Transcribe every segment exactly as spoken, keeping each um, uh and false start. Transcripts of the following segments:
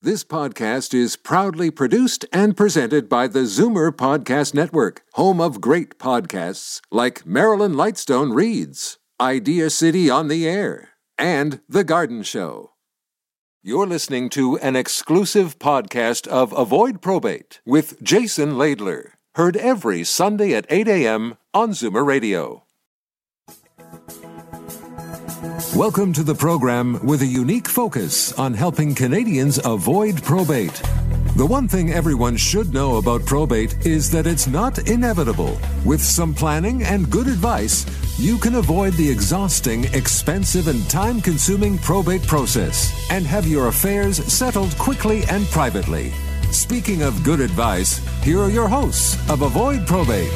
This podcast is proudly produced and presented by the Zoomer Podcast Network, home of great podcasts like Marilyn Lightstone Reads, Idea City on the Air, and The Garden Show. You're listening to an exclusive podcast of Avoid Probate with Jason Laidler, heard every Sunday at eight a.m. on Zoomer Radio. Welcome to the program with a unique focus on helping Canadians avoid probate. The one thing everyone should know about probate is that it's not inevitable. With some planning and good advice, you can avoid the exhausting, expensive, and time-consuming probate process and have your affairs settled quickly and privately. Speaking of good advice, here are your hosts of Avoid Probate.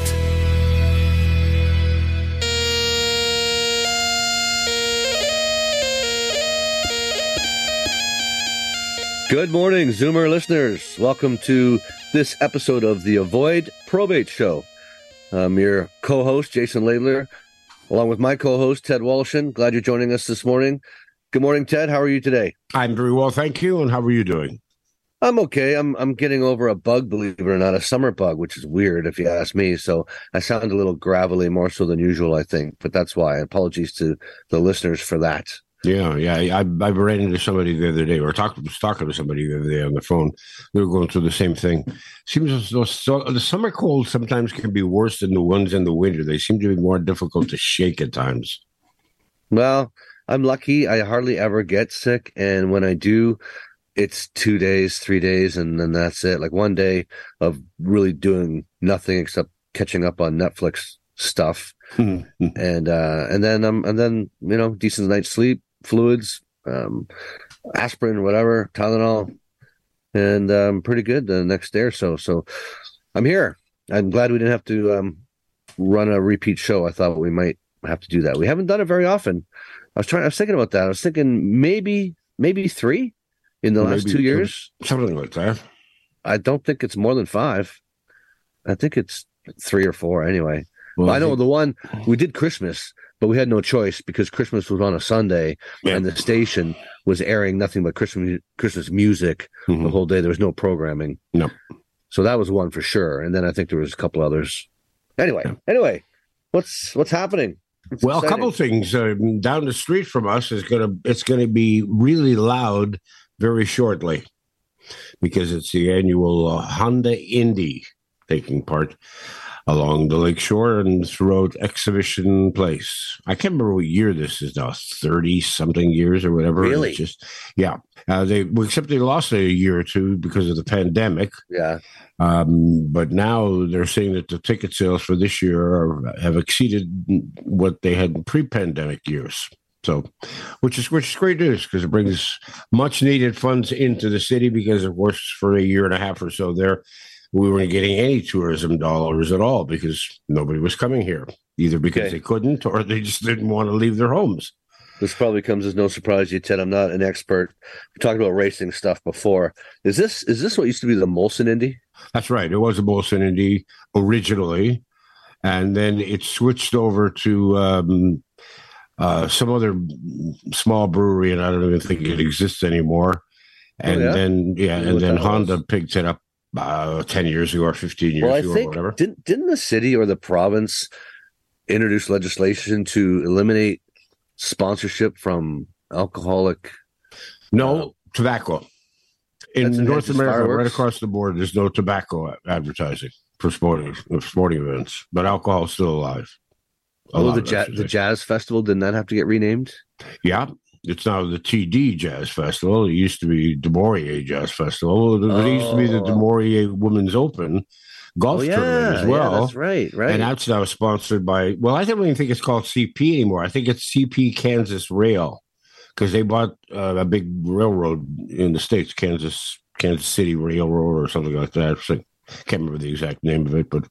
Good morning, Zoomer listeners. Welcome to this episode of the Avoid Probate Show. I'm your co-host, Jason Laidler, along with my co-host, Ted Walshin. Glad you're joining us this morning. Good morning, Ted. How are you today? I'm very well, thank you. And how are you doing? I'm okay. I'm I'm getting over a bug, believe it or not, a summer bug, which is weird if you ask me. So I sound a little gravelly, more so than usual, I think. But that's why. Apologies to the listeners for that. Yeah, yeah. I, I ran into somebody the other day, or talked, was talking to somebody the other day on the phone. They were going through the same thing. Seems as though so, the summer cold sometimes can be worse than the ones in the winter. They seem to be more difficult to shake at times. Well, I'm lucky. I hardly ever get sick. And when I do, it's two days, three days, and then that's it. Like one day of really doing nothing except catching up on Netflix stuff. and uh, and then, um, and then you know, decent night's sleep. Fluids, um, aspirin, whatever, Tylenol, and um, pretty good the next day or so. So I'm here. I'm glad we didn't have to um, run a repeat show. I thought we might have to do that. We haven't done it very often. I was trying. I was thinking about that. I was thinking maybe, maybe three in the last Maybe two years. Something like that. I don't think it's more than five. I think it's three or four anyway. Well, I know think- the one we did Christmas. But we had no choice because Christmas was on a Sunday, yeah. And the station was airing nothing but Christmas Christmas music mm-hmm. the whole day. There was no programming. No. So that was one for sure. And then I think there was a couple others. Anyway, yeah. anyway, what's what's happening? It's well, exciting. A couple things. Uh, down the street from us is gonna it's gonna be really loud very shortly because it's the annual uh, Honda Indy taking part along the lakeshore and throughout Exhibition Place. I can't remember what year this is now, thirty-something years or whatever. Really? It's just, yeah. Uh, they well, except they lost it a year or two because of the pandemic. Yeah. Um, but now they're saying that the ticket sales for this year are, have exceeded what they had in pre-pandemic years. So, which is which is great news because it brings much needed funds into the city because, of course, for a year and a half or so there, we weren't getting any tourism dollars at all because nobody was coming here, either because okay. they couldn't or they just didn't want to leave their homes. This probably comes as no surprise to you, Ted. I'm not an expert. We talked about racing stuff before. Is this is this what used to be the Molson Indy? That's right. It was a Molson Indy originally, and then it switched over to um, uh, some other small brewery, and I don't even think it exists anymore. And oh, yeah? then, yeah, and then Honda was. picked it up. Uh, ten years ago or fifteen years well, I ago think, or whatever. Didn't, didn't the city or the province introduce legislation to eliminate sponsorship from alcoholic? No, uh, tobacco. In North America, fireworks? right across the board, there's no tobacco advertising for sporting, sporting events, but alcohol is still alive. Oh, the, ja- the Jazz Festival, didn't that have to get renamed? Yeah. It's now the T D Jazz Festival. It used to be Du Maurier Jazz Festival. It oh. used to be the Du Maurier Women's Open golf oh, yeah. tournament as well. Yeah, that's right, right. And that's now sponsored by, well, I don't even think it's called C P anymore. I think it's C P Kansas Rail because they bought uh, a big railroad in the States, Kansas Kansas City Railroad or something like that. So, I can't remember the exact name of it, but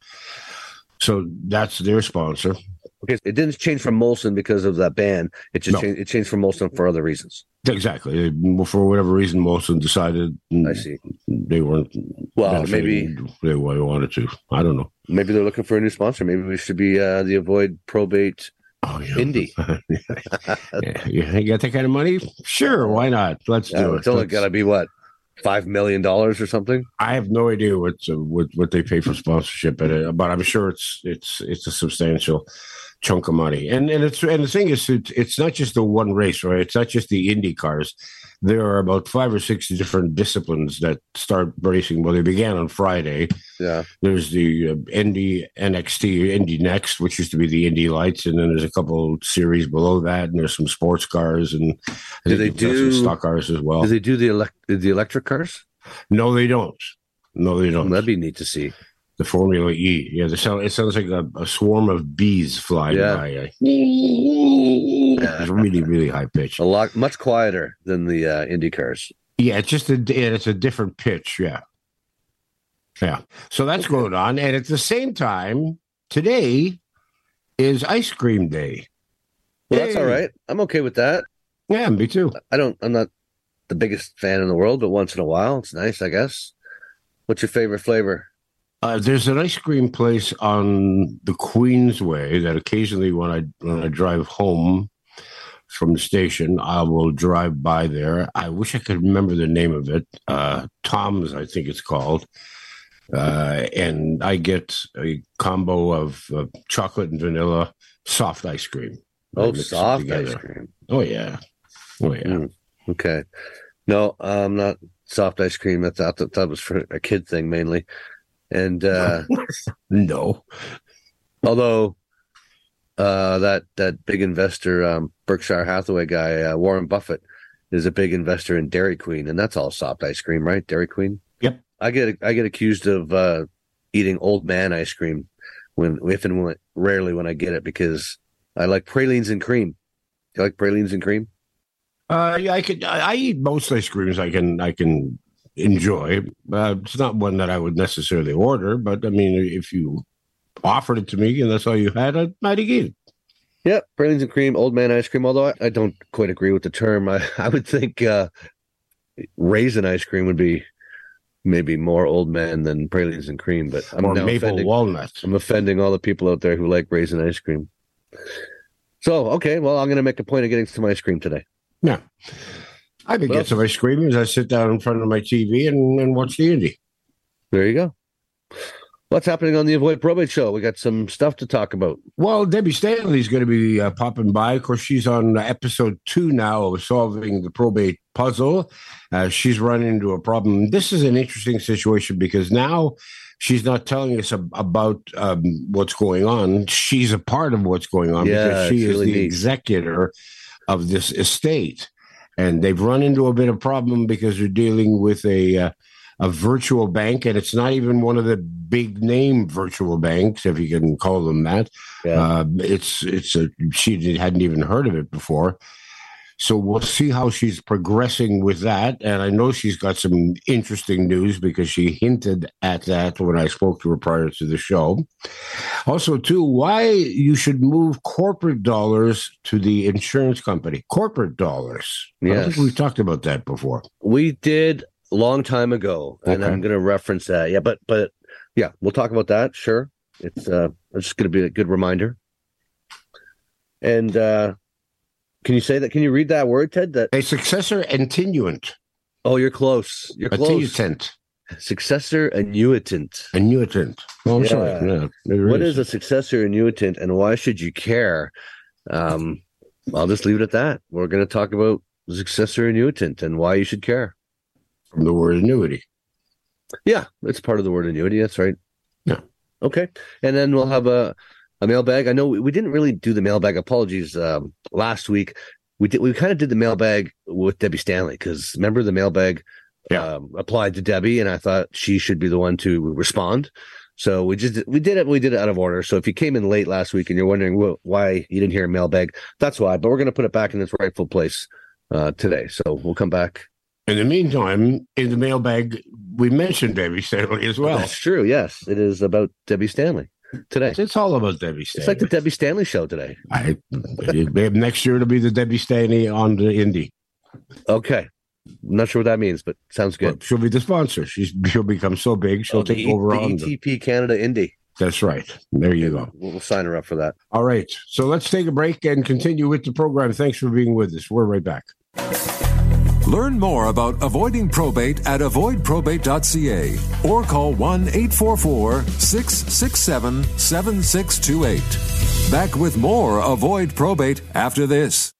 so that's their sponsor. Okay, it didn't change from Molson because of that ban. It just no. changed, it changed from Molson for other reasons. Exactly. For whatever reason, Molson decided I see. they weren't. Well, maybe they wanted to. I don't know. Maybe they're looking for a new sponsor. Maybe we should be uh, the Avoid Probate oh, yeah. Indy. yeah. You got that kind of money? Sure, why not? Let's yeah, do it. It's only got to be what? five million dollars or something. I have no idea what uh, what what they pay for sponsorship, but, uh, but I'm sure it's it's it's a substantial chunk of money. And and it's and the thing is, it's, it's not just the one race, right? It's not just the Indy cars. There are about five or six different disciplines that start racing. Well, they began on Friday. Yeah. There's the uh, Indy N X T, Indy Next, which used to be the Indy Lights, and then there's a couple series below that, and there's some sports cars, and I do think they do some stock cars as well. Do they do the elect the electric cars? No, they don't. No, they don't. Well, that'd be neat to see. The Formula E. Yeah, the sound, it sounds like a, a swarm of bees flying Yeah. by. It's really, really high pitch. A lot, much quieter than the uh, Indy cars. Yeah, it's just a, it's a different pitch. Yeah. Yeah. So that's going on. And at the same time, today is ice cream day. Well, that's Yay. all right. I'm okay with that. Yeah, me too. I don't. I'm not the biggest fan in the world, but once in a while, it's nice, I guess. What's your favorite flavor? Uh, there's an ice cream place on the Queensway that occasionally, when I when I drive home from the station, I will drive by there. I wish I could remember the name of it. Uh, Tom's, I think it's called. Uh, and I get a combo of uh, chocolate and vanilla soft ice cream. I Oh, mix it soft together. ice cream. Oh yeah, oh yeah. Mm, okay. No, I'm not soft ice cream. That's I thought that was for a kid thing mainly. And uh, No, although uh, that that big investor, um, Berkshire Hathaway guy, uh, Warren Buffett, is a big investor in Dairy Queen, and that's all soft ice cream, right? Dairy Queen. Yep. I get I get accused of uh, eating old man ice cream when if and when rarely when I get it because I like pralines and cream. Do you like pralines and cream? uh, yeah, I could. I, I eat most ice creams I can. I can enjoy. Uh, it's not one that I would necessarily order, but I mean, if you offered it to me and that's all you had, I'd, I'd eat it. Yeah, pralines and cream, old man ice cream. Although I, I don't quite agree with the term. I, I would think uh, raisin ice cream would be maybe more old man than pralines and cream. But I'm Or now maple offending, walnut. I'm offending all the people out there who like raisin ice cream. So okay, well, I'm going to make a point of getting some ice cream today. Yeah. I could Well- get some ice cream as I sit down in front of my T V and, and watch the Indy. There you go. What's happening on the Avoid Probate Show? We got some stuff to talk about. Well, Debbie Stanley's going to be uh, popping by. Of course, she's on episode two now of solving the probate puzzle. Uh, she's run into a problem. This is an interesting situation because now she's not telling us ab- about um, what's going on. She's a part of what's going on Yeah, because she it's is really the neat. executor of this estate. And they've run into a bit of problem because they're dealing with a uh, a virtual bank, and it's not even one of the big name virtual banks, if you can call them that. Yeah. Uh, it's it's a she hadn't even heard of it before. So we'll see how she's progressing with that. And I know she's got some interesting news because she hinted at that when I spoke to her prior to the show. Also, too, why you should move corporate dollars to the insurance company. Corporate dollars. I don't Yes. think we've talked about that before. We did a long time ago, and Okay. I'm going to reference that. Yeah, but but yeah, we'll talk about that. Sure, it's uh, it's just going to be a good reminder. And uh, can you say that? Can you read that word, Ted? That A successor annuitant. oh, you're close. You're close. Annuitant. Successor annuitant. Annuitant. Oh, I'm Yeah. sorry. Yeah, there What is. is a successor annuitant, and why should you care? Um, I'll just leave it at that. We're going to talk about successor annuitant and why you should care. From the word annuity. Yeah, it's part of the word annuity. That's right. Yeah. Okay. And then we'll have a, a mailbag. I know we, we didn't really do the mailbag. Apologies. Um, last week we did. We kind of did the mailbag with Debbie Stanley because remember the mailbag Yeah. um, applied to Debbie, and I thought she should be the one to respond. So we just we did it. We did it out of order. So if you came in late last week and you're wondering wh- why you didn't hear a mailbag, that's why. But we're going to put it back in its rightful place uh, today. So we'll come back. In the meantime, in the mailbag, we mentioned Debbie Stanley as well. That's true. Yes, it is about Debbie Stanley today. It's all about Debbie Stanley. It's like the Debbie Stanley show today. I, next year it'll be the Debbie Stanley on the Indy. Okay. I'm not sure what that means, but sounds Well, good. she'll be the sponsor. She's she'll become so big she'll Oh, the take E- over the on E the. T P Canada Indy. That's right. There you go. We'll, we'll sign her up for that. All right. So let's take a break and continue with the program. Thanks for being with us. We're right back. Learn more about avoiding probate at avoid probate dot c a or call one eight four four, six six seven, seven six two eight. Back with more Avoid Probate after this.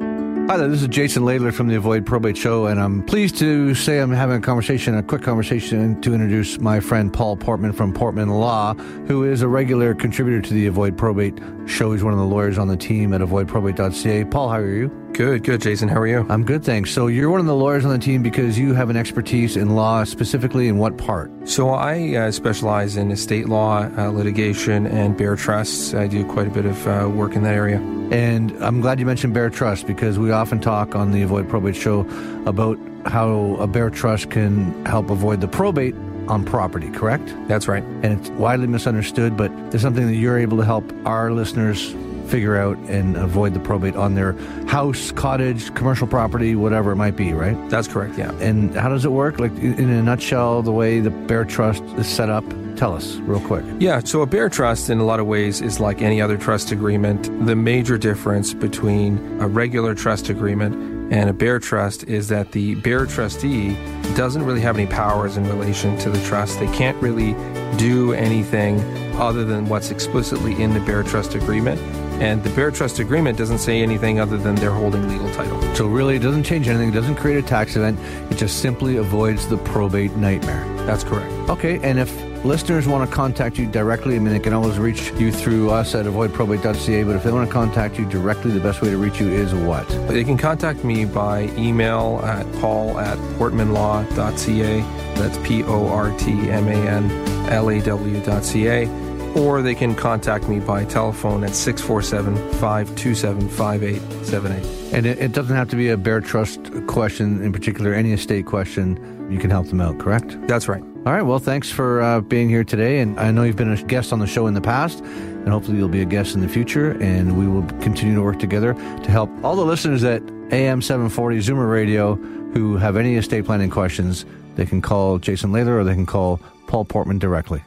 Hi there, this is Jason Laidler from the Avoid Probate Show, and I'm pleased to say I'm having a conversation, a quick conversation to introduce my friend Paul Portman from Portman Law, who is a regular contributor to the Avoid Probate Show. He's one of the lawyers on the team at avoid probate dot c a. Paul, how are you? Good, good, Jason. How are you? I'm good, thanks. So you're one of the lawyers on the team because you have an expertise in law, specifically in what part? So I uh, specialize in estate law, uh, litigation, and bear trusts. I do quite a bit of uh, work in that area. And I'm glad you mentioned bear trust because we often talk on the Avoid Probate Show about how a bear trust can help avoid the probate on property, correct? That's right. And it's widely misunderstood, but it's something that you're able to help our listeners figure out and avoid the probate on their house, cottage, commercial property, whatever it might be, right? That's correct, yeah. And how does it work? Like in a nutshell, the way the bear trust is set up? Tell us real quick. Yeah, so a bear trust in a lot of ways is like any other trust agreement. The major difference between a regular trust agreement and a bear trust is that the bear trustee doesn't really have any powers in relation to the trust. They can't really do anything other than what's explicitly in the bear trust agreement. And the bear trust agreement doesn't say anything other than they're holding legal title. So really, it doesn't change anything. It doesn't create a tax event. It just simply avoids the probate nightmare. That's correct. Okay, and if listeners want to contact you directly, I mean, they can always reach you through us at avoid probate dot c a, but if they want to contact you directly, the best way to reach you is what? They can contact me by email at paul at portman law dot c a. That's P O R T M A N L A W dot C A. Or they can contact me by telephone at six four seven, five two seven, five eight seven eight. And it, it doesn't have to be a bear trust question in particular, any estate question. You can help them out, correct? That's right. All right. Well, thanks for uh, being here today. And I know you've been a guest on the show in the past, and hopefully you'll be a guest in the future. And we will continue to work together to help all the listeners at A M seven forty Zoomer Radio who have any estate planning questions. They can call Jason Laidler or they can call Paul Portman directly.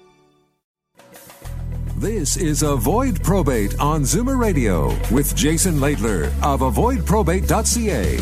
This is Avoid Probate on Zoomer Radio with Jason Laidler of avoid probate dot c a.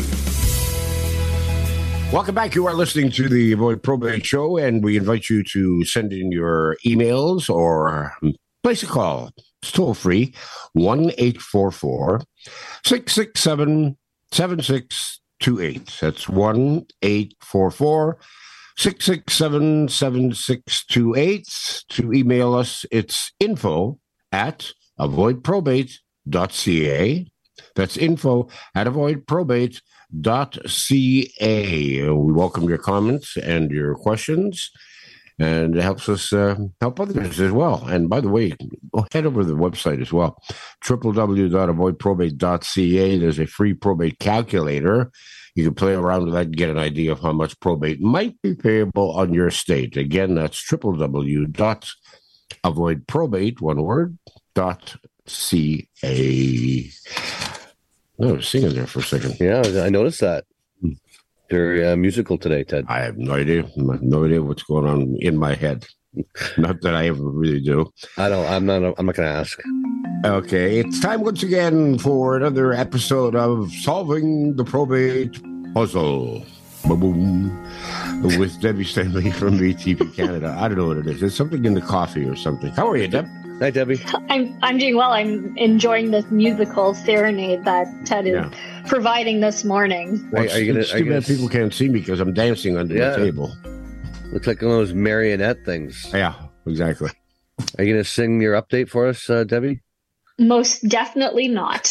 Welcome back. You are listening to the Avoid Probate Show, and we invite you to send in your emails or place a call. It's toll free, one eight four four, six six seven, seven six two eight. That's one eight four four, six six seven, seven six two eight. To email us, it's info at avoid probate dot c a. That's info at avoid probate dot c a. We welcome your comments and your questions, and it helps us uh, help others as well. And by the way, head over to the website as well, w w w dot avoid probate dot c a. There's a free probate calculator. You can play around with that and get an idea of how much probate might be payable on your estate. Again, that's w w w dot avoid probate, one word, dot c a. Oh, I was singing there for a second. Yeah, I noticed that. Very uh, musical today, Ted. I have no idea. I have no idea what's going on in my head. Not that I ever really do. I don't. I'm not. I'm not going to ask. Okay, it's time once again for another episode of Solving the Probate Puzzle. Boom, with Debbie Stanley from V T V Canada. I don't know what it is. It's something in the coffee or something. How are you, Deb? Hi, Debbie. I'm I'm doing well. I'm enjoying this musical serenade that Ted is yeah. providing this morning. Well, it's, are you gonna, it's too bad people can't see me because I'm dancing under yeah. the table. Looks like one of those marionette things. Yeah, exactly. Are you going to sing your update for us, uh, Debbie? Most definitely not.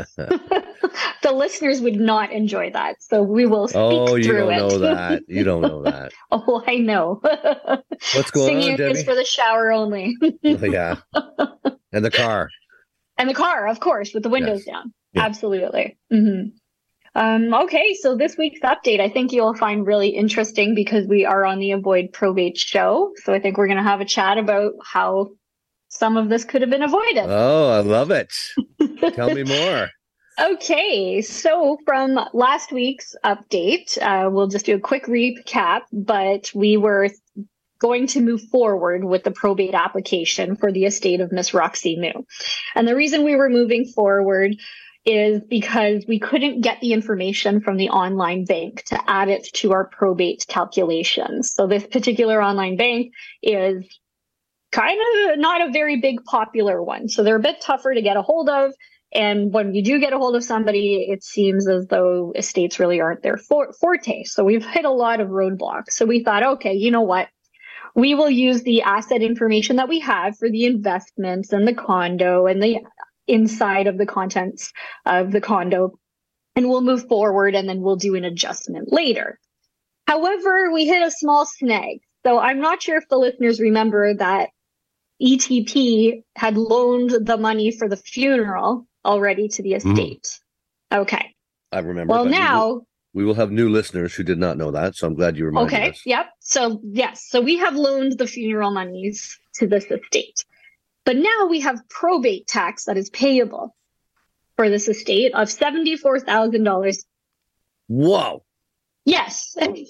The listeners would not enjoy that, so we will speak oh, through it. Oh, you don't it. know that. You don't know that. Oh, I know. What's going Singing on, Debbie? is for the shower only. Oh, yeah. And the car. And the car, of course, with the windows yes. down. Yeah. Absolutely. Mm-hmm. Um, okay, so this week's update, I think you'll find really interesting because we are on the Avoid Probate Show. So I think we're going to have a chat about how some of this could have been avoided. Oh, I love it. Tell me more. Okay, so from last week's update, uh, we'll just do a quick recap, but we were going to move forward with the probate application for the estate of Miss Roxy Moo. And the reason we were moving forward is because we couldn't get the information from the online bank to add it to our probate calculations. So this particular online bank is kind of not a very big popular one. So they're a bit tougher to get a hold of. And when you do get a hold of somebody, it seems as though estates really aren't their for- forte. So we've hit a lot of roadblocks. So we thought, okay, you know what? We will use the asset information that we have for the investments and the condo and the inside of the contents of the condo, and we'll move forward and then we'll do an adjustment later. However, we hit a small snag. So I'm not sure if the listeners remember that E T P had loaned the money for the funeral already to the estate. Mm. Okay. I remember. Well, now... We will, we will have new listeners who did not know that, so I'm glad you reminded okay, us. Okay, yep. So, yes. So we have loaned the funeral monies to this estate. But now we have probate tax that is payable for this estate of seventy-four thousand dollars. Whoa. Yes.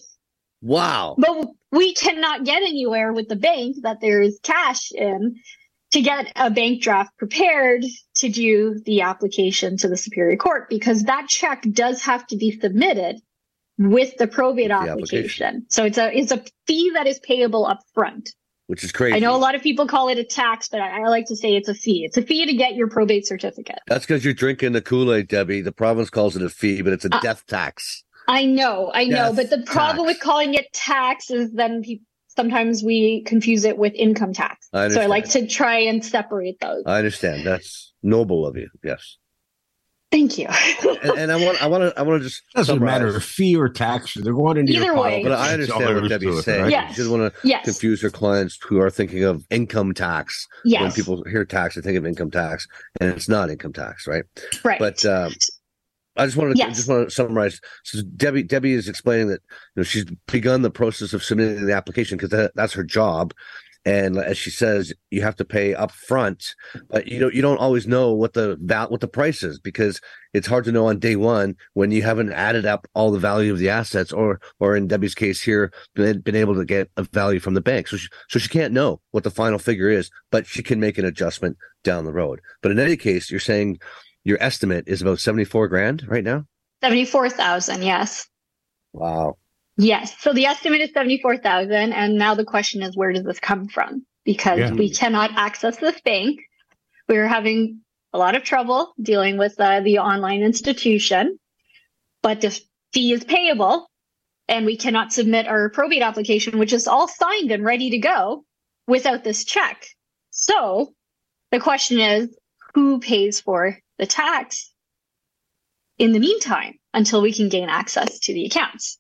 Wow. But we cannot get anywhere with the bank that there is cash in to get a bank draft prepared to do the application to the Superior Court, because that check does have to be submitted with the probate the application. application. So it's a it's a fee that is payable up front. Which is crazy. I know a lot of people call it a tax, but I, I like to say it's a fee. It's a fee to get your probate certificate. That's because you're drinking the Kool-Aid, Debbie. The province calls it a fee, but it's a uh, death tax. I know, I know. Death but the problem tax. with calling it tax is then people, sometimes we confuse it with income tax. I so I like to try and separate those. I understand. That's noble of you. Yes. Thank you. and, and I want, I want to, I want to just doesn't summarize. matter fee or tax. They're going into Either your way. But I understand what Debbie's saying. Right? Yes. She doesn't want to yes. confuse her clients who are thinking of income tax. Yes. When people hear tax, they think of income tax, and it's not income tax, right? Right. But um, I just want to yes. just want to summarize. So Debbie, Debbie is explaining that you know she's begun the process of submitting the application because that, that's her job. And as she says, you have to pay up front, but you know you don't always know what the val- what the price is, because it's hard to know on day one when you haven't added up all the value of the assets, or or in Debbie's case here, been, been able to get a value from the bank. So she, so she can't know what the final figure is, but she can make an adjustment down the road. But in any case, you're saying your estimate is about seventy-four grand right now? seventy-four thousand, yes. Wow. Yes. So the estimate is seventy-four thousand. And now the question is, where does this come from? Because yeah. we cannot access this bank. We're having a lot of trouble dealing with uh, the online institution, but the fee is payable and we cannot submit our probate application, which is all signed and ready to go, without this check. So the question is, who pays for the tax in the meantime until we can gain access to the accounts?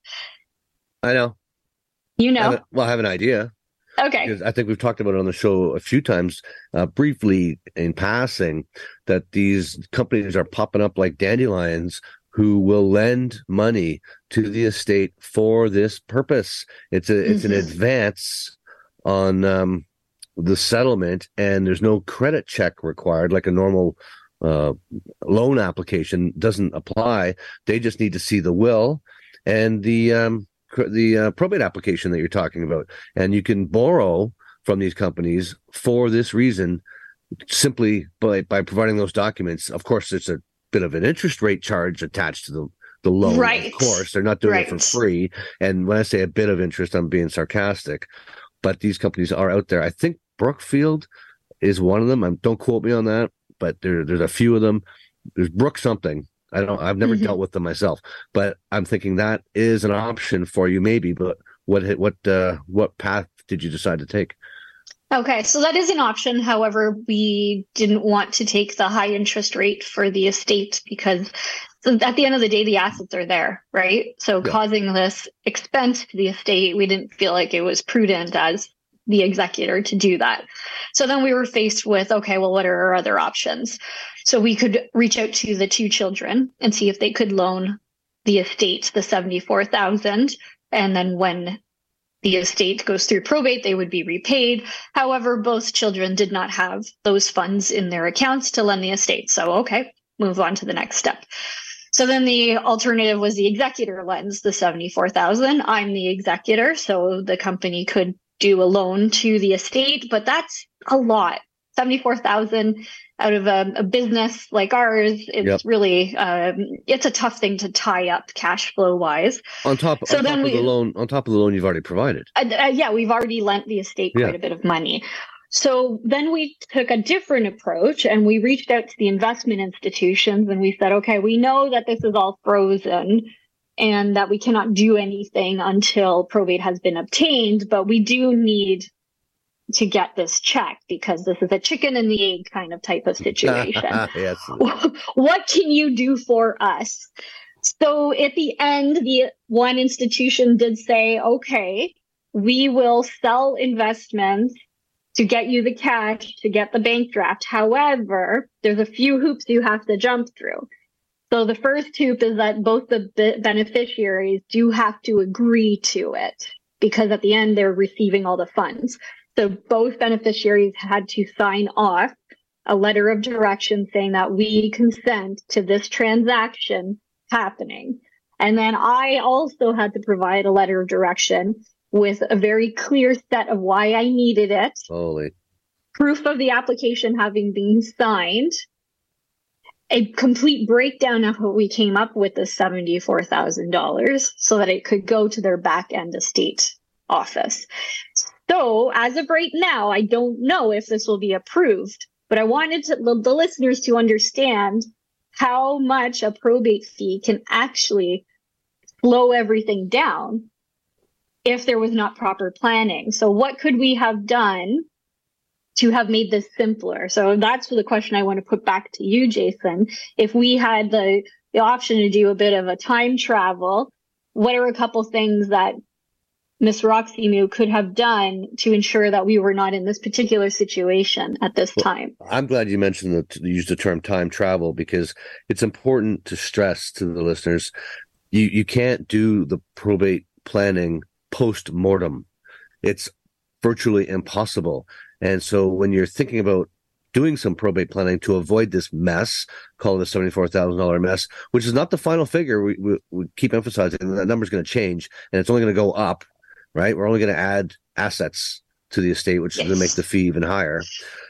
I know. You know? I have, well, I have an idea. Okay. Because I think we've talked about it on the show a few times, uh, briefly in passing, that these companies are popping up like dandelions who will lend money to the estate for this purpose. It's a it's mm-hmm. an advance on um, the settlement, and there's no credit check required like a normal uh, loan application doesn't apply. They just need to see the will and the um, the uh, probate application that you're talking about, and you can borrow from these companies for this reason simply by by providing those documents. Of course, it's a bit of an interest rate charge attached to the the loan. Right. Of course, they're not doing right. it for free. And when I say a bit of interest, I'm being sarcastic. But these companies are out there. I think Brookfield is one of them. I'm, don't quote me on that, but there, there's a few of them. There's Brook something. I don't. I've never mm-hmm. dealt with them myself, but I'm thinking that is an option for you, maybe. But what what uh, what path did you decide to take? Okay, so that is an option. However, we didn't want to take the high interest rate for the estate because at the end of the day, the assets are there, right? So yeah. causing this expense to the estate, we didn't feel like it was prudent as the executor to do that. So then we were faced with, okay, well, what are our other options? So we could reach out to the two children and see if they could loan the estate the seventy-four thousand dollars. And then when the estate goes through probate, they would be repaid. However, both children did not have those funds in their accounts to lend the estate. So, okay, move on to the next step. So then the alternative was the executor lends the seventy-four thousand dollars. I'm the executor, so the company could do a loan to the estate, but that's a lot. seventy-four thousand dollars out of a, a business like ours, it's Yep. really, um, it's a tough thing to tie up cash flow wise. On top, So on top then of we- the loan, on top of the loan you've already provided. Uh, uh, yeah, we've already lent the estate quite Yeah. a bit of money. So then we took a different approach and we reached out to the investment institutions and we said, okay, we know that this is all frozen and that we cannot do anything until probate has been obtained, but we do need to get this checked because this is a chicken and the egg kind of type of situation. Yes. What can you do for us? So at the end, the one institution did say, okay, we will sell investments to get you the cash, to get the bank draft. However, there's a few hoops you have to jump through. So the first hoop is that both the be- beneficiaries do have to agree to it because at the end they're receiving all the funds. So both beneficiaries had to sign off a letter of direction saying that we consent to this transaction happening. And then I also had to provide a letter of direction with a very clear set of why I needed it, Holy. proof of the application having been signed, a complete breakdown of how we came up with the seventy-four thousand dollars so that it could go to their back end estate office. So as of right now, I don't know if this will be approved, but I wanted to, the, the listeners to understand how much a probate fee can actually slow everything down if there was not proper planning. So what could we have done to have made this simpler? So that's the question I want to put back to you, Jason. If we had the, the option to do a bit of a time travel, what are a couple things that Miss Roxy Moo could have done to ensure that we were not in this particular situation at this Well, time? I'm glad you mentioned the to use the term time travel because it's important to stress to the listeners, you you can't do the probate planning post-mortem. It's virtually impossible. And so when you're thinking about doing some probate planning to avoid this mess, call it a seventy-four thousand dollars mess, which is not the final figure, we, we, we keep emphasizing that number's going to change and it's only going to go up, right? We're only going to add assets to the estate, which Yes. is going to make the fee even higher.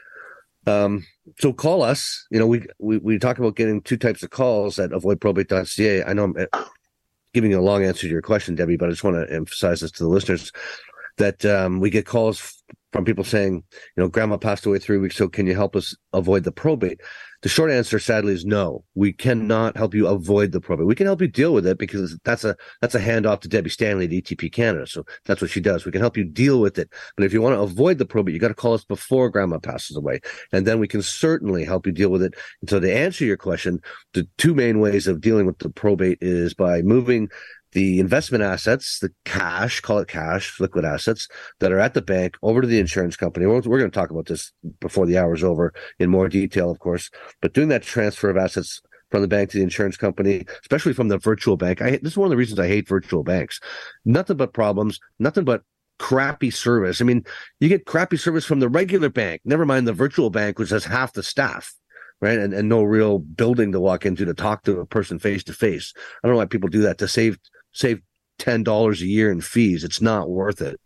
Um, so call us. You know, we, we, we talk about getting two types of calls at avoid probate dot c a. I know I'm giving you a long answer to your question, Debbie, but I just want to emphasize this to the listeners that um, we get calls from people saying, you know, grandma passed away three weeks ago. Can you help us avoid the probate? The short answer, sadly, is no. We cannot help you avoid the probate. We can help you deal with it because that's a that's a handoff to Debbie Stanley at E T P Canada. So that's what she does. We can help you deal with it. But if you want to avoid the probate, you got to call us before grandma passes away. And then we can certainly help you deal with it. And so to answer your question, the two main ways of dealing with the probate is by moving the investment assets, the cash, call it cash, liquid assets that are at the bank over to the insurance company. We're, we're going to talk about this before the hour's over in more detail, of course, but doing that transfer of assets from the bank to the insurance company, especially from the virtual bank. I, this is one of the reasons I hate virtual banks. Nothing but problems, nothing but crappy service. I mean, you get crappy service from the regular bank, never mind the virtual bank, which has half the staff. Right. And, and no real building to walk into to talk to a person face to face. I don't know why people do that to save save ten dollars a year in fees. It's not worth it.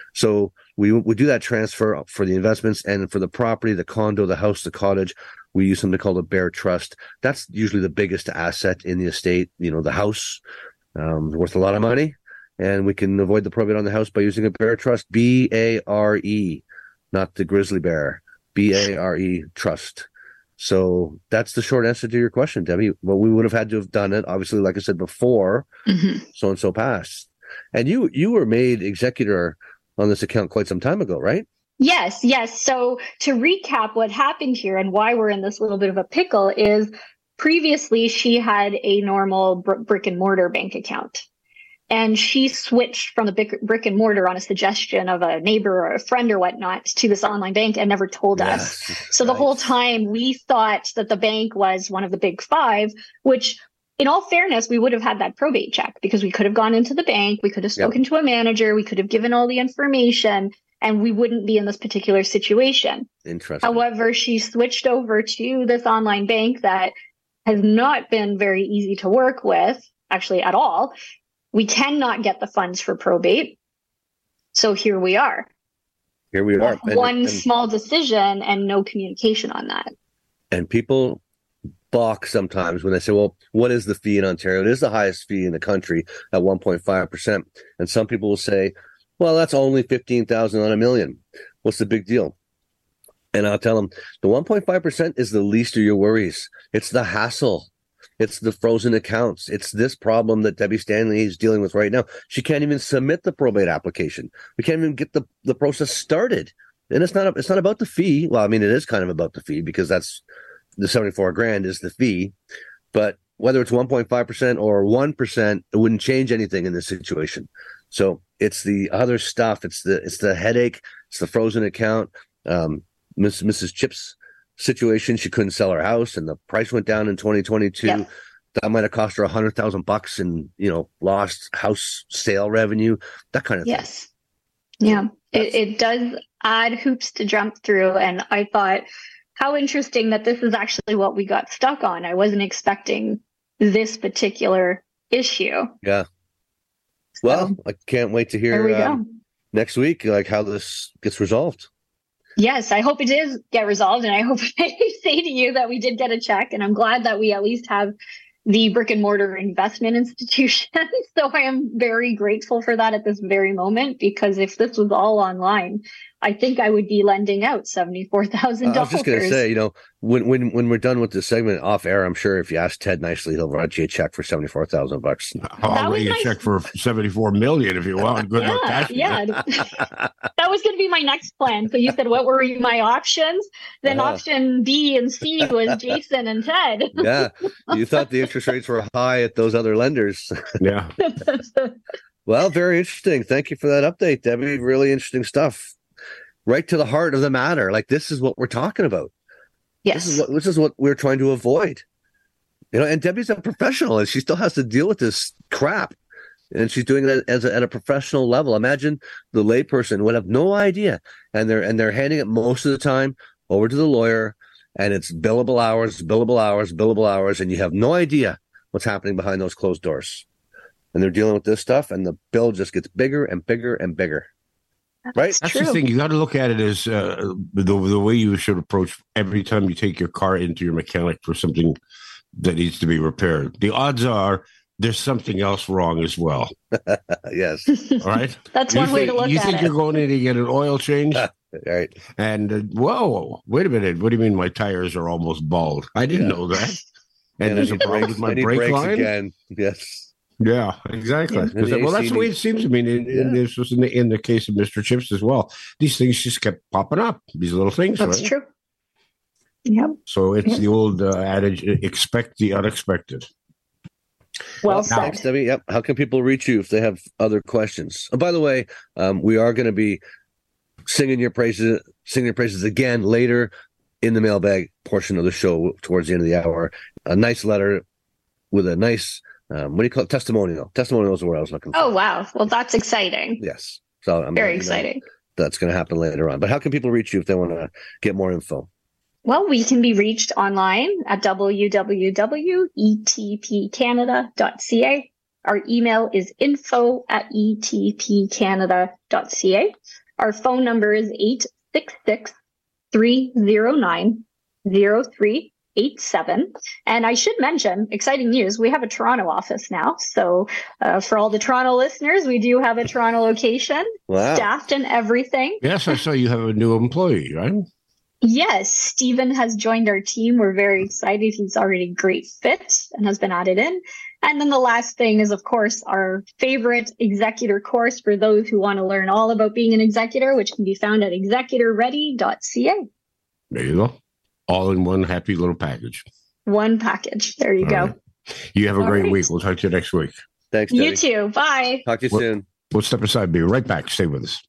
So we we do that transfer for the investments, and for the property, the condo, the house, the cottage, we use something called a bear trust. That's usually the biggest asset in the estate. You know, the house, um, worth a lot of money, and we can avoid the probate on the house by using a bear trust. B A R E, not the grizzly bear. B A R E trust. So that's the short answer to your question, Debbie. Well, we would have had to have done it, obviously, like I said before, Mm-hmm. so-and-so passed. And you you were made executor on this account quite some time ago, right? Yes, yes. So to recap what happened here and why we're in this little bit of a pickle is previously she had a normal br- brick and mortar bank account. And she switched from the brick, brick and mortar on a suggestion of a neighbor or a friend or whatnot to this online bank and never told us. Yes, So the right. whole time we thought that the bank was one of the big five, which in all fairness, we would have had that probate check because we could have gone into the bank. We could have spoken Yep. to a manager. We could have given all the information and we wouldn't be in this particular situation. Interesting. However, she switched over to this online bank that has not been very easy to work with, actually at all. We cannot get the funds for probate. So here we are. Here we are. And- One and- small decision and no communication on that. And people balk sometimes when they say, well, what is the fee in Ontario? It is the highest fee in the country at one point five percent. And some people will say, well, that's only fifteen thousand on a million. What's the big deal? And I'll tell them the one point five percent is the least of your worries. It's the hassle. It's the frozen accounts. It's this problem that Debbie Stanley is dealing with right now. She can't even submit the probate application. We can't even get the, the process started. And it's not, it's not about the fee. Well, I mean, it is kind of about the fee because that's the seventy-four grand is the fee. But whether it's one point five percent or one percent, it wouldn't change anything in this situation. So it's the other stuff. It's the, it's the headache. It's the frozen account. Um, Miss, Missus Chip's situation, she couldn't sell her house and the price went down in twenty twenty-two. Yep. That might have cost her a hundred thousand bucks in, you know, lost house sale revenue, that kind of yes. thing. Yeah. It, it does add hoops to jump through. And I thought, how interesting that this is actually what we got stuck on. I wasn't expecting this particular issue. Yeah. Well, so, I can't wait to hear um, next week, like how this gets resolved. Yes, I hope it does get resolved. And I hope I say to you that we did get a check. And I'm glad that we at least have the brick and mortar investment institution. So I am very grateful for that at this very moment, because if this was all online, I think I would be lending out seventy-four thousand dollars. I was just going to say, you know, when when when we're done with this segment off air, I'm sure if you ask Ted nicely, he'll write you a check for seventy-four thousand bucks. I'll write you nice. a check for seventy-four million if you want. Good yeah, cash. Yeah, that was going to be my next plan. So you said, what were my options? Then uh-huh. option B and C was Jason and Ted. Yeah, you thought the interest rates were high at those other lenders. Yeah. Well, very interesting. Thank you for that update, Debbie. Really interesting stuff. Right to the heart of the matter. Like, this is what we're talking about. Yes. This is what, this is what we're trying to avoid. You know, and Debbie's a professional and she still has to deal with this crap. And she's doing it as a, at a professional level. Imagine the layperson would have no idea. And they're, and they're handing it most of the time over to the lawyer, and it's billable hours, billable hours, billable hours. And you have no idea what's happening behind those closed doors. And they're dealing with this stuff, and the bill just gets bigger and bigger and bigger. That's right. That's true. the thing. You got to look at it as uh, the the way you should approach every time you take your car into your mechanic for something that needs to be repaired. The odds are there's something else wrong as well. Yes. All right. That's you one think, way to look you at think it. You're going in to get an oil change? Right. And uh, whoa, wait a minute. What do you mean my tires are almost bald? I didn't yeah. know that. And, and there's a problem with my brake line again. Yes. Yeah, exactly. Yeah. Well, that's the way it seems to me. In, yeah. in, this was in the, in the case of Mister Chips as well. These things just kept popping up. These little things. That's right? true. Yep. So it's yep. the old uh, adage: expect the unexpected. Well, well said. Thanks, Debbie. Yep. How can people reach you if they have other questions? Oh, by the way, um, we are going to be singing your praises, singing your praises again later in the mailbag portion of the show towards the end of the hour. A nice letter with a nice. Um, what do you call it? Testimonial. Testimonial is the word I was looking for. Oh, wow. Well, that's exciting. Yes. So I'm very exciting. That's going to happen later on. But how can people reach you if they want to get more info? Well, we can be reached online at w w w dot e t p canada dot c a. Our email is info at e t p canada dot c a. Our phone number is eight six six, three zero nine, zero three eight seven. And I should mention, exciting news, we have a Toronto office now. So uh, for all the Toronto listeners, we do have a Toronto location, wow. staffed and everything. Yes, I saw you have a new employee, right? Yes, Stephen has joined our team. We're very excited. He's already a great fit and has been added in. And then the last thing is, of course, our favorite executor course for those who want to learn all about being an executor, which can be found at executor ready dot c a. There you go. All in one happy little package. One package. There you all go. Right. You have a all great right. week. We'll talk to you next week. Thanks, Debbie. You too. Bye. Talk to you we'll, soon. We'll step aside. Be right back. Stay with us.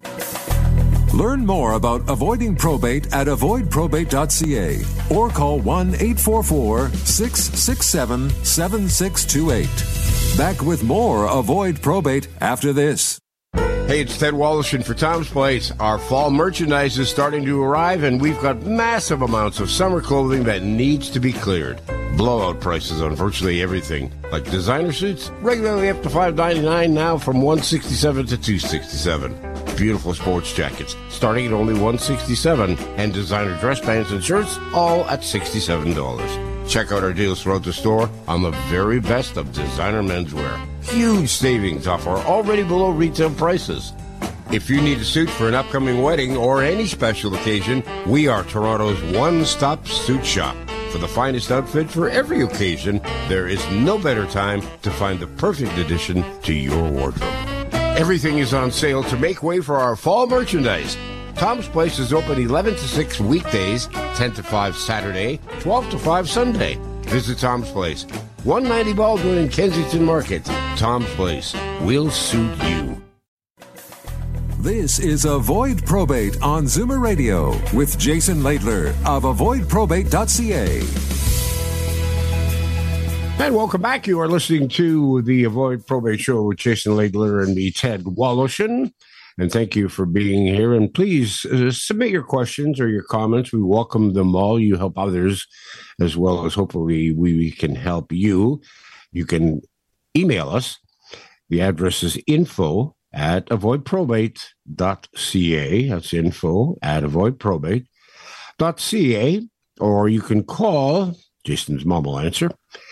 Learn more about avoiding probate at avoid probate dot c a or call one eight four four, six six seven, seven six two eight. Back with more Avoid Probate after this. Hey, it's Ted Wallachin for Tom's Place. Our fall merchandise is starting to arrive, and we've got massive amounts of summer clothing that needs to be cleared. Blowout prices on virtually everything, like designer suits, regularly up to five ninety-nine, now from one sixty-seven to two sixty-seven. beautiful sports jackets, starting at only one hundred sixty-seven dollars, and designer dress pants and shirts, all at sixty-seven dollars. Check out our deals throughout the store on the very best of designer menswear. Huge savings off our already below retail prices. If you need a suit for an upcoming wedding or any special occasion, we are Toronto's one-stop suit shop. For the finest outfit for every occasion, there is no better time to find the perfect addition to your wardrobe. Everything is on sale to make way for our fall merchandise. Tom's Place is open eleven to six weekdays, ten to five Saturday, twelve to five Sunday. Visit Tom's Place, one ninety Baldwin in Kensington Market. Tom's Place will suit you. This is Avoid Probate on Zoomer Radio with Jason Laidler of avoid probate dot c a. And welcome back. You are listening to the Avoid Probate Show with Jason Laidler and me, Ted Woloshyn. And thank you for being here. And please uh, submit your questions or your comments. We welcome them all. You help others as well as hopefully we, we can help you. You can email us. The address is info at avoid probate dot c a. That's info at avoid probate dot c a. Or you can call, Jason's mom will answer,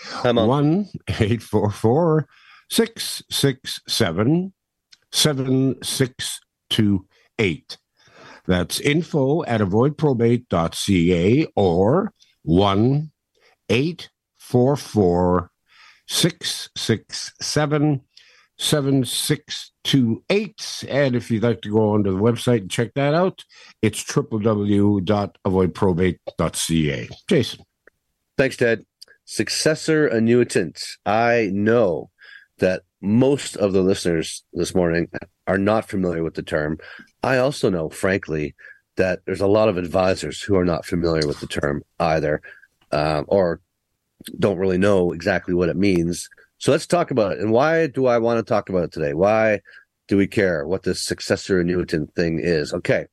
one eight four four, six six seven, seven six two eight. That's info at avoid probate dot c a or one eight four four, six six seven, seven six two eight. And if you'd like to go onto the website and check that out, it's w w w dot avoid probate dot c a. Jason. Thanks, Ted. Successor annuitant. I know that most of the listeners this morning are not familiar with the term. I also know, frankly, that there's a lot of advisors who are not familiar with the term either, um, or don't really know exactly what it means. So let's talk about it. And why do I want to talk about it today? Why do we care what this successor annuitant thing is? Okay.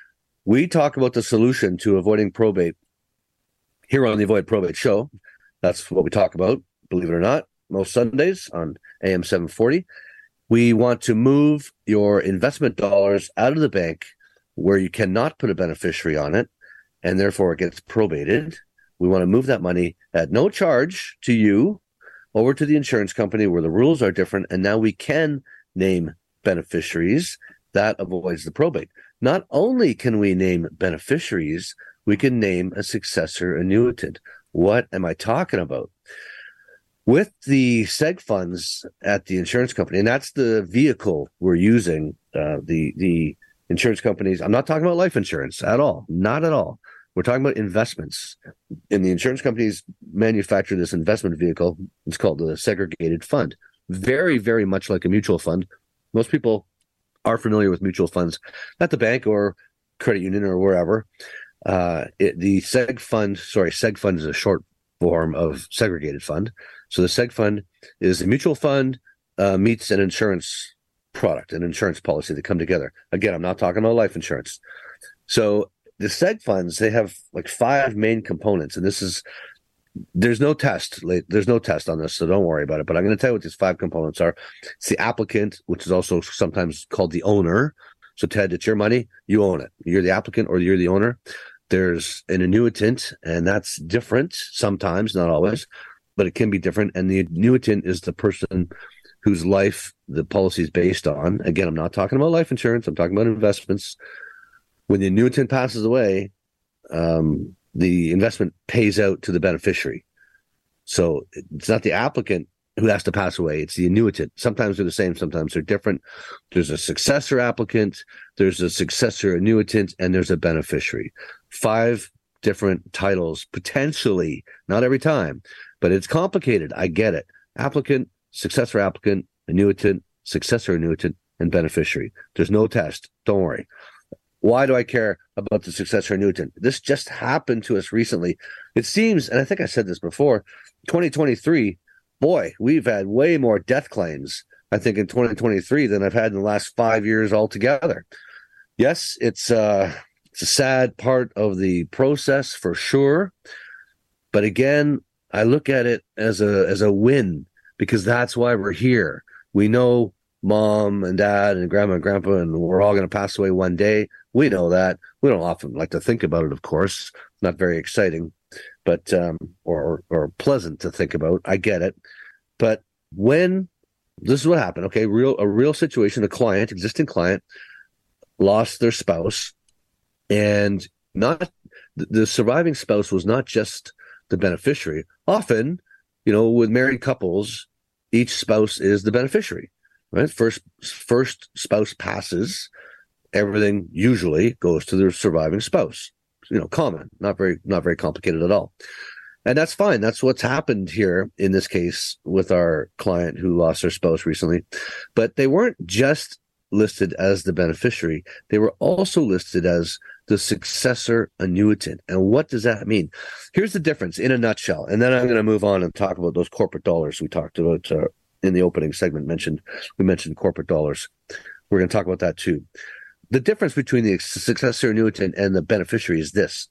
We talk about the solution to avoiding probate here on the Avoid Probate Show. That's what we talk about, believe it or not, most Sundays on A M seven forty. We want to move your investment dollars out of the bank where you cannot put a beneficiary on it, and therefore it gets probated. We want to move that money at no charge to you over to the insurance company where the rules are different, and now we can name beneficiaries. That avoids the probate. Not only can we name beneficiaries, we can name a successor annuitant. What am I talking about? With the seg funds at the insurance company, and that's the vehicle we're using, uh, the the insurance companies. I'm not talking about life insurance at all, not at all. We're talking about investments. And the insurance companies manufacture this investment vehicle. It's called the segregated fund. Very, very much like a mutual fund. Most people are familiar with mutual funds at the bank or credit union or wherever. Uh, it, the seg fund, sorry, seg fund is a short form of segregated fund. So the seg fund is a mutual fund uh, meets an insurance product, an insurance policy that come together. Again, I'm not talking about life insurance. So the seg funds, they have like five main components, and this is, there's no test. There's no test on this, so don't worry about it. But I'm going to tell you what these five components are. It's the applicant, which is also sometimes called the owner. So Ted, it's your money, you own it. You're the applicant or you're the owner. There's an annuitant, and that's different sometimes, not always, but it can be different. And the annuitant is the person whose life the policy is based on. Again, I'm not talking about life insurance. I'm talking about investments. When the annuitant passes away, um, the investment pays out to the beneficiary. So it's not the applicant who has to pass away. It's the annuitant. Sometimes they're the same. Sometimes they're different. There's a successor applicant. There's a successor annuitant, and there's a beneficiary. Five different titles, potentially, not every time, but it's complicated. I get it. Applicant, successor applicant, annuitant, successor annuitant, and beneficiary. There's no test. Don't worry. Why do I care about the successor annuitant? This just happened to us recently. It seems, and I think I said this before, twenty twenty-three, boy, we've had way more death claims, I think, in twenty twenty-three than I've had in the last five years altogether. Yes, it's, uh, it's a sad part of the process for sure. But again, I look at it as a as a win, because that's why we're here. We know mom and dad and grandma and grandpa, and we're all going to pass away one day. We know that. We don't often like to think about it, of course. Not very exciting, but um, or or pleasant to think about. I get it. But when this is what happened, okay, real a real situation, a client, existing client, lost their spouse, and not the surviving spouse was not just the beneficiary. Often, you know, with married couples, each spouse is the beneficiary, right? First, first spouse passes, everything usually goes to the surviving spouse. You know, common, not very, not very complicated at all. And that's fine. That's what's happened here in this case with our client who lost their spouse recently. But they weren't just listed as the beneficiary. They were also listed as the successor annuitant. And what does that mean? Here's the difference in a nutshell. And then I'm going to move on and talk about those corporate dollars we talked about uh, in the opening segment. Mentioned We mentioned corporate dollars. We're going to talk about that too. The difference between the successor annuitant and the beneficiary is this.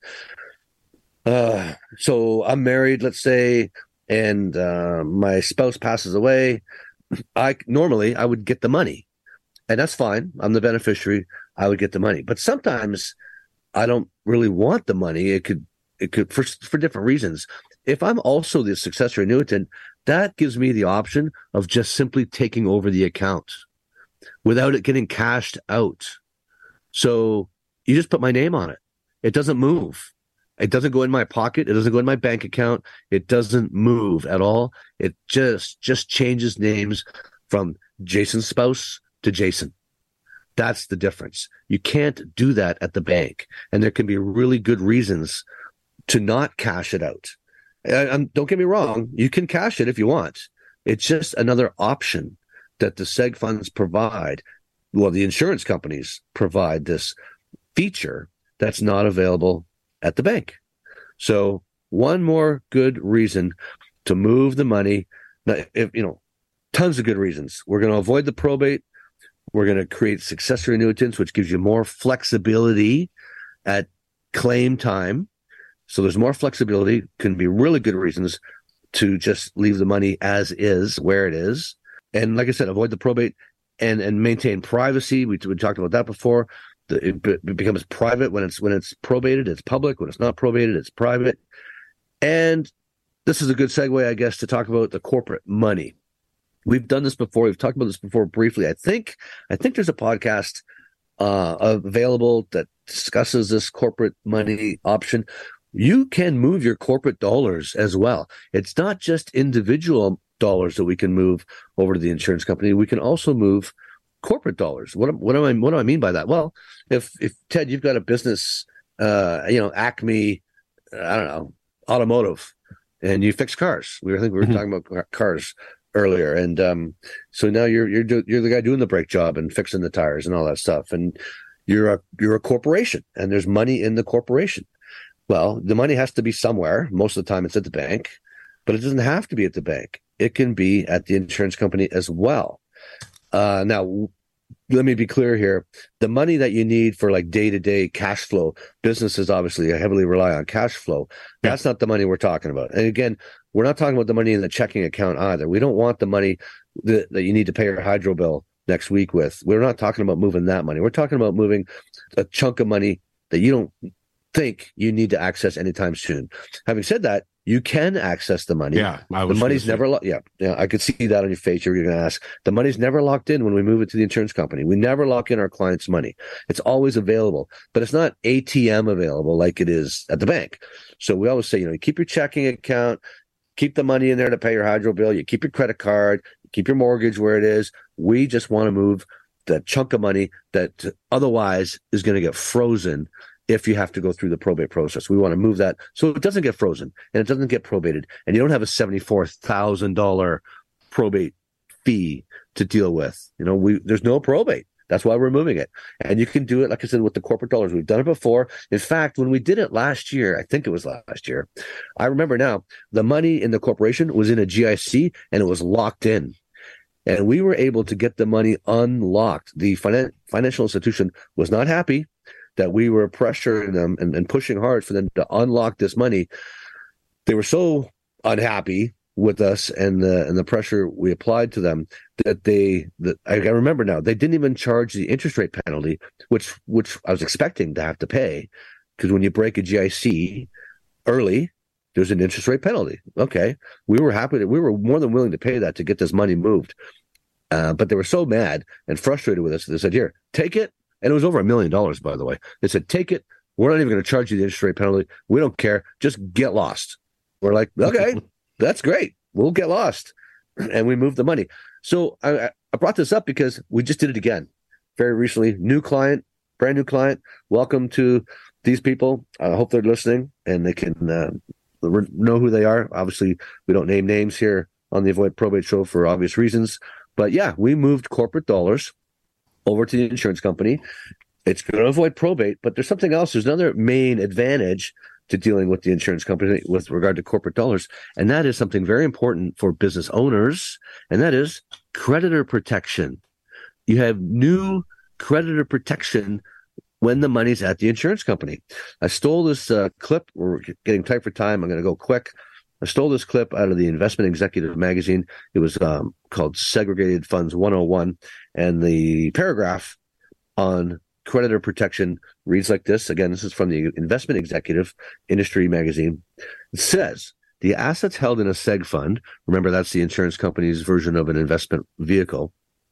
Uh, so I'm married, let's say, and uh, my spouse passes away. I normally I would get the money, and that's fine. I'm the beneficiary. I would get the money. But sometimes I don't really want the money. It could, it could for for different reasons. If I'm also the successor annuitant, that gives me the option of just simply taking over the account without it getting cashed out. So you just put my name on it. It doesn't move. It doesn't go in my pocket. It doesn't go in my bank account. It doesn't move at all. It just just changes names from Jason's spouse to Jason. That's the difference. You can't do that at the bank. And there can be really good reasons to not cash it out. And don't get me wrong. You can cash it if you want. It's just another option that the seg funds provide. Well, the insurance companies provide this feature that's not available at the bank. So one more good reason to move the money. Now, if, you know, tons of good reasons. We're going to avoid the probate. We're going to create successor annuitants, which gives you more flexibility at claim time. So there's more flexibility. Can be really good reasons to just leave the money as is, where it is. And like I said, avoid the probate and, and maintain privacy. We, we talked about that before. The, it, it becomes private when it's when it's probated. It's public. When it's not probated, it's private. And this is a good segue, I guess, to talk about the corporate money. We've done this before. We've talked about this before briefly. I think I think there's a podcast uh, available that discusses this corporate money option. You can move your corporate dollars as well. It's not just individual dollars that we can move over to the insurance company. We can also move corporate dollars. What, what do I what do I mean by that? Well, if if Ted, you've got a business, uh, you know, Acme, I don't know, automotive, and you fix cars. We were I think we were mm-hmm. talking about cars earlier, and um, so now you're you're do, you're the guy doing the brake job and fixing the tires and all that stuff, and you're a you're a corporation, and there's money in the corporation. Well, the money has to be somewhere. Most of the time, it's at the bank, but it doesn't have to be at the bank. It can be at the insurance company as well. Uh, now, let me be clear here. The money that you need for like day-to-day cash flow, businesses obviously heavily rely on cash flow. That's yeah. not the money we're talking about. And again, we're not talking about the money in the checking account either. We don't want the money that, that you need to pay your hydro bill next week with. We're not talking about moving that money. We're talking about moving a chunk of money that you don't think you need to access anytime soon. Having said that, you can access the money. Yeah, I was the money's never. Lo- yeah, yeah. I could see that on your face. You're going to ask. The money's never locked in when we move it to the insurance company. We never lock in our clients' money. It's always available, but it's not A T M available like it is at the bank. So we always say, you know, you keep your checking account, keep the money in there to pay your hydro bill. You keep your credit card, keep your mortgage where it is. We just want to move the chunk of money that otherwise is going to get frozen if you have to go through the probate process. We want to move that so it doesn't get frozen and it doesn't get probated, and you don't have a seventy-four thousand dollars probate fee to deal with. You know, we there's no probate. That's why we're moving it. And you can do it, like I said, with the corporate dollars. We've done it before. In fact, when we did it last year, I think it was last year, I remember now, the money in the corporation was in a G I C and it was locked in. And we were able to get the money unlocked. The finan- financial institution was not happy that we were pressuring them and, and pushing hard for them to unlock this money. They were so unhappy with us and the and the pressure we applied to them that they that I, I remember now they didn't even charge the interest rate penalty, which which I was expecting to have to pay, because when you break a G I C early, there's an interest rate penalty. Okay, we were happy to, we were more than willing to pay that to get this money moved, uh, but they were so mad and frustrated with us. They said, "Here, take it," and it was over a million dollars, by the way. They said, "Take it. We're not even going to charge you the interest rate penalty. We don't care. Just get lost." We're like, "Okay." That's great. We'll get lost. And we moved the money. So I, I brought this up because we just did it again very recently. New client, brand new client. Welcome to these people. I hope they're listening and they can uh, know who they are. Obviously, we don't name names here on the Avoid Probate Show for obvious reasons. But yeah, we moved corporate dollars over to the insurance company. It's going to avoid probate, but there's something else. There's another main advantage to dealing with the insurance company with regard to corporate dollars. And that is something very important for business owners, and that is creditor protection. You have new creditor protection when the money's at the insurance company. I stole this uh, clip. We're getting tight for time. I'm going to go quick. I stole this clip out of the Investment Executive magazine. It was um, called Segregated Funds one oh one. And the paragraph on creditor protection reads like this. Again, this is from the Investment Executive Industry magazine. It says, the assets held in a seg fund, remember that's the insurance company's version of an investment vehicle.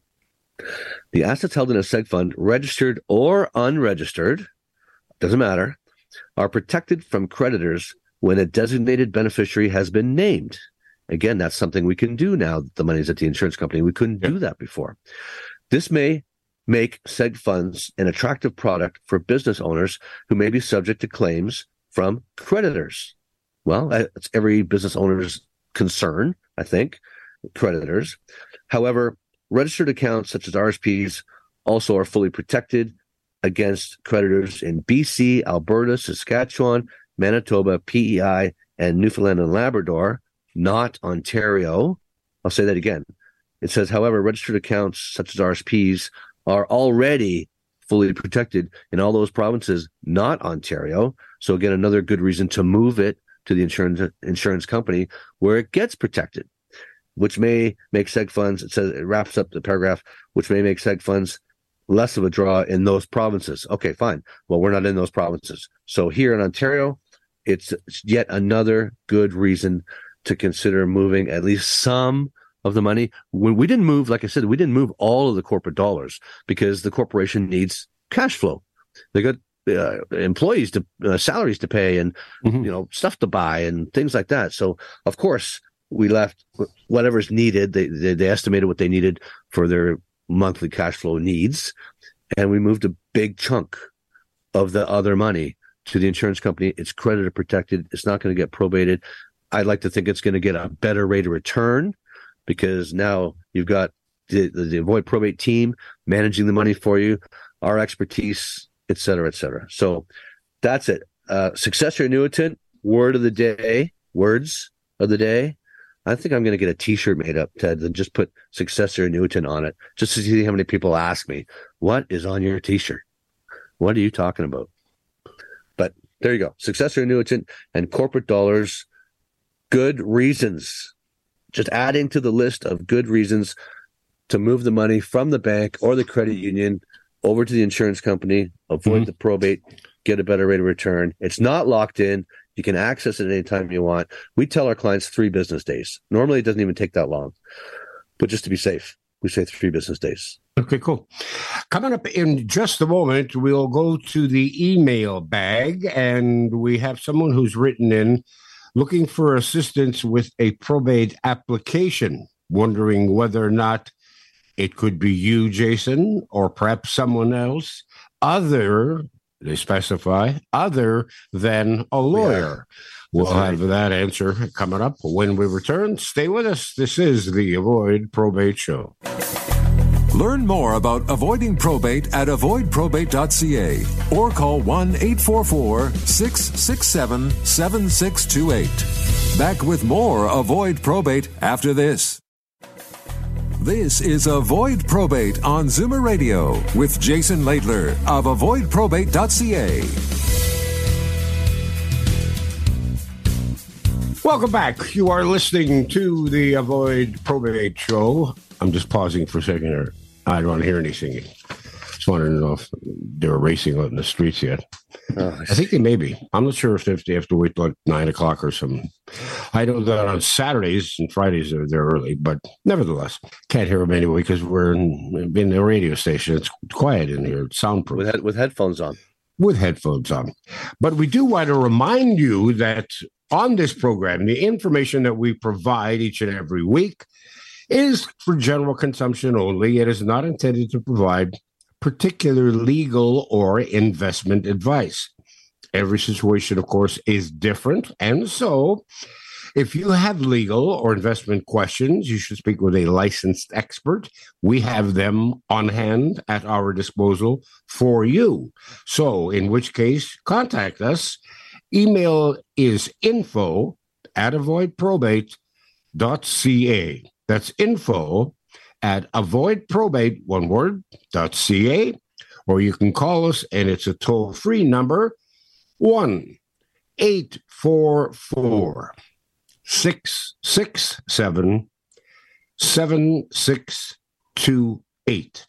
The assets held in a seg fund, registered or unregistered, doesn't matter, are protected from creditors when a designated beneficiary has been named. Again, that's something we can do now that the money's at the insurance company. We couldn't yeah. do that before. This may make seg funds an attractive product for business owners who may be subject to claims from creditors. Well, it's every business owner's concern, I think, creditors. However, registered accounts such as R S Ps also are fully protected against creditors in B C, Alberta, Saskatchewan, Manitoba, P E I, and Newfoundland and Labrador, not Ontario. I'll say that again. It says, however, registered accounts such as R S Ps are already fully protected in all those provinces, not Ontario. So again, another good reason to move it to the insurance insurance company where it gets protected, which may make seg funds, it says, it wraps up the paragraph, which may make seg funds less of a draw in those provinces. Okay, fine. Well, we're not in those provinces. So here in Ontario, it's yet another good reason to consider moving at least some of the money. When we didn't move, like I said, we didn't move all of the corporate dollars because the corporation needs cash flow. They got uh, employees to uh, salaries to pay and mm-hmm. you know stuff to buy and things like that. So of course we left whatever's needed. They, they they estimated what they needed for their monthly cash flow needs, and we moved a big chunk of the other money to the insurance company. It's creditor protected. It's not going to get probated. I'd like to think it's going to get a better rate of return, because now you've got the, the, the Avoid Probate team managing the money for you, our expertise, et cetera, et cetera. So that's it. Uh, successor annuitant, word of the day, words of the day. I think I'm going to get a T-shirt made up, Ted, and just put successor annuitant on it, just to see how many people ask me, what is on your T-shirt? What are you talking about? But there you go. Successor annuitant and corporate dollars, good reasons. Just adding to the list of good reasons to move the money from the bank or the credit union over to the insurance company, avoid mm-hmm. the probate, get a better rate of return. It's not locked in. You can access it anytime you want. We tell our clients three business days. Normally, it doesn't even take that long. But just to be safe, we say three business days. Okay, cool. Coming up in just a moment, we'll go to the email bag, and we have someone who's written in looking for assistance with a probate application, wondering whether or not it could be you, Jason, or perhaps someone else, other, they specify, other than a lawyer. Yeah. We'll right. have that answer coming up when we return. Stay with us. This is the Avoid Probate Show. Learn more about avoiding probate at avoid probate dot c a or call one eight four four, six six seven, seven six two eight. Back with more Avoid Probate after this. This is Avoid Probate on Zoomer Radio with Jason Laidler of avoid probate dot c a. Welcome back. You are listening to the Avoid Probate Show. I'm just pausing for a second here. I don't want to hear any singing. Just wanted to know if they're racing out in the streets yet. Oh, I, I think they may be. I'm not sure if they have to wait till like nine o'clock or something. I know that on Saturdays and Fridays they're, they're early, but nevertheless, can't hear them anyway because we're in, in a radio station. It's quiet in here. It's soundproof. With, head, with headphones on. With headphones on. But we do want to remind you that on this program, the information that we provide each and every week is for general consumption only. It is not intended to provide particular legal or investment advice. Every situation, of course, is different. And so if you have legal or investment questions, you should speak with a licensed expert. We have them on hand at our disposal for you. So in which case, contact us. Email is info at avoidprobate dot c a. That's info at avoidprobate, one word, dot ca. Or you can call us, and it's a toll-free number, one eight four four, six six seven, seven six two eight.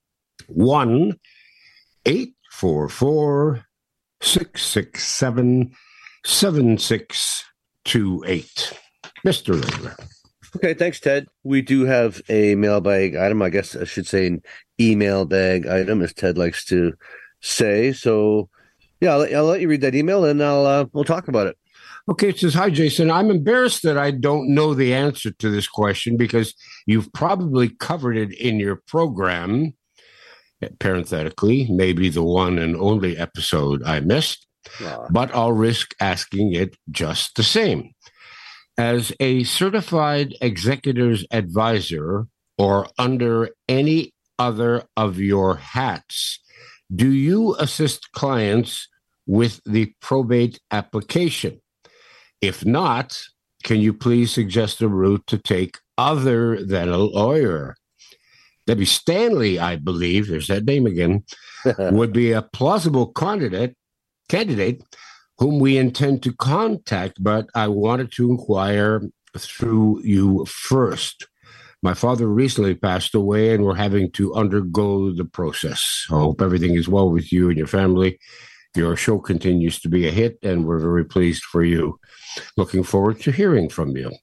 one eight four four, six six seven, seven six two eight. Mister Riddler. Okay, thanks, Ted. We do have a mailbag item. I guess I should say an email bag item, as Ted likes to say. So, yeah, I'll let, I'll let you read that email, and I'll uh, we'll talk about it. Okay, it says, hi, Jason. I'm embarrassed that I don't know the answer to this question because you've probably covered it in your program. Parenthetically, maybe the one and only episode I missed, Aww. But I'll risk asking it just the same. As a certified executor's advisor or under any other of your hats, do you assist clients with the probate application? If not, can you please suggest a route to take other than a lawyer? Debbie Stanley, I believe, there's that name again, would be a plausible candidate, candidate whom we intend to contact, but I wanted to inquire through you first. My father recently passed away, and we're having to undergo the process. I hope everything is well with you and your family. Your show continues to be a hit, and we're very pleased for you. Looking forward to hearing from you.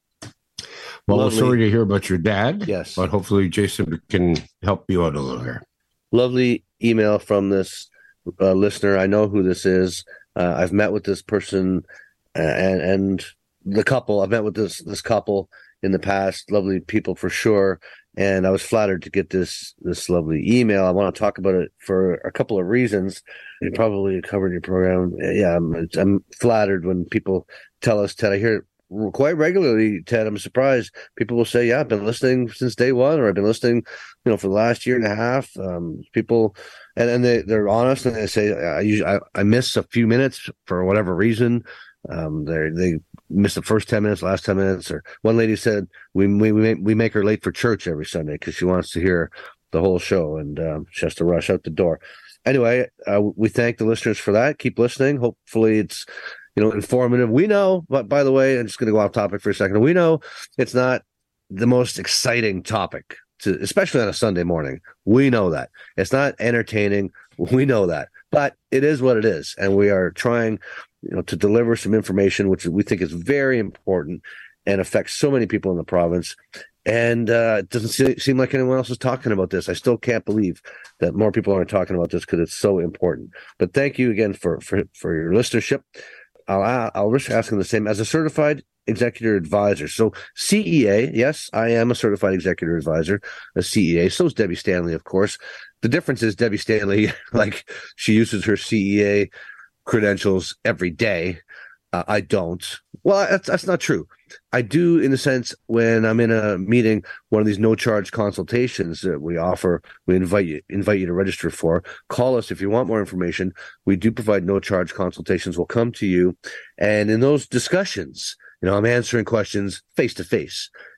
Well, Lovely. I'm sorry to hear about your dad. Yes. But hopefully Jason can help you out a little here. Lovely email from this uh, listener. I know who this is. Uh, I've met with this person uh, and and the couple. I've met with this this couple in the past. Lovely people for sure. And I was flattered to get this this lovely email. I want to talk about it for a couple of reasons. You probably covered your program. Yeah, I'm, I'm flattered when people tell us, Ted, I hear it quite regularly, Ted. I'm surprised. People will say, yeah, I've been listening since day one, or I've been listening, you know, for the last year and a half. Um, people, and, and they, they're honest, and they say, I usually, I, I miss a few minutes for whatever reason. Um, they they miss the first ten minutes, last ten minutes. Or one lady said, we we we make, we make her late for church every Sunday because she wants to hear the whole show, and um, she has to rush out the door. Anyway, uh, we thank the listeners for that. Keep listening. Hopefully it's, you know, informative. We know, but by the way, I'm just going to go off topic for a second. We know it's not the most exciting topic, to, especially on a Sunday morning. We know that. It's not entertaining. We know that. But it is what it is. And we are trying, you know, to deliver some information, which we think is very important and affects so many people in the province. And uh, it doesn't seem like anyone else is talking about this. I still can't believe that more people aren't talking about this because it's so important. But thank you again for, for, for your listenership. I'll, I'll risk asking the same. As a certified executor advisor, so C E A, yes, I am a certified executor advisor, a C E A. So is Debbie Stanley, of course. The difference is Debbie Stanley, like, she uses her C E A credentials every day. Uh, I don't. Well, that's, that's not true. I do, in the sense, when I'm in a meeting, one of these no-charge consultations that we offer, we invite you invite you to register for. Call us if you want more information. We do provide no-charge consultations. We'll come to you, and in those discussions, you know, I'm answering questions face-to-face.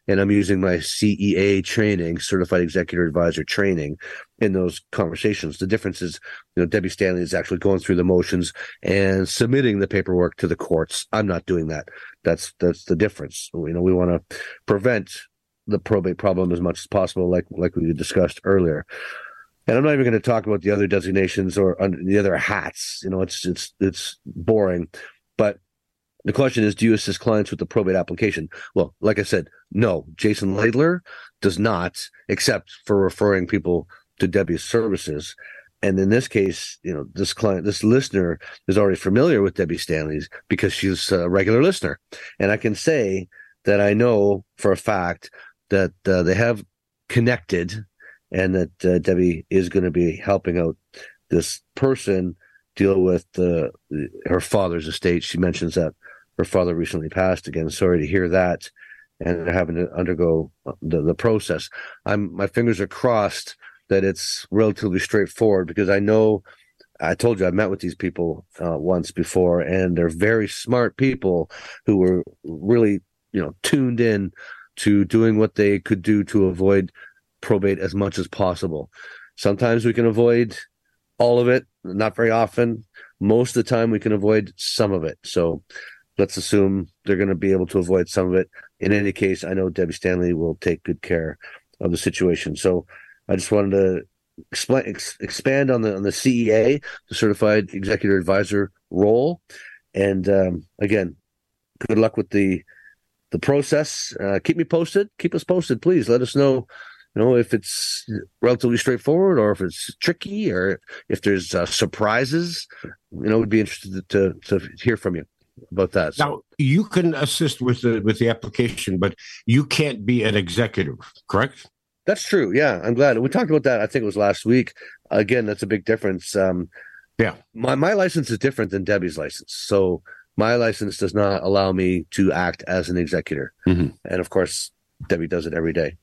and I'm using my C E A training, Certified Executor Advisor training, in those conversations. The difference is, you know, Debbie Stanley is actually going through the motions and submitting the paperwork to the courts. I'm not doing that. That's that's the difference. You know, we want to prevent the probate problem as much as possible, like like we discussed earlier. And I'm not even going to talk about the other designations or the other hats. You know, it's it's it's boring. But the question is, do you assist clients with the probate application? Well, like I said, no. Jason Laidler does not, except for referring people to Debbie's services. And in this case, you know, this client, this listener is already familiar with Debbie Stanley's because she's a regular listener. And I can say that I know for a fact that uh, they have connected, and that uh, Debbie is going to be helping out this person deal with uh, her father's estate. She mentions that her father recently passed. Again, sorry to hear that, and they're having to undergo the, the process. I'm my fingers are crossed that it's relatively straightforward, because I know, I told you, I've met with these people uh, once before, and they're very smart people who were really, you know, tuned in to doing what they could do to avoid probate as much as possible. Sometimes we can avoid all of it, not very often. Most of the time we can avoid some of it. So let's assume they're going to be able to avoid some of it. In any case, I know Debbie Stanley will take good care of the situation. So I just wanted to explain, ex- expand on the on the C E A, the Certified Executor Advisor role. And um, again, good luck with the the process. Uh, keep me posted. Keep us posted, please. Let us know, you know, if it's relatively straightforward or if it's tricky or if there's uh, surprises. You know, we'd be interested to to hear from you about that. So. Now, you can assist with the with the application, but you can't be an executive, correct? That's true. Yeah, I'm glad. We talked about that, I think it was last week. Again, that's a big difference. Um, yeah. My, my license is different than Debbie's license. So my license does not allow me to act as an executor. Mm-hmm. And of course, Debbie does it every day.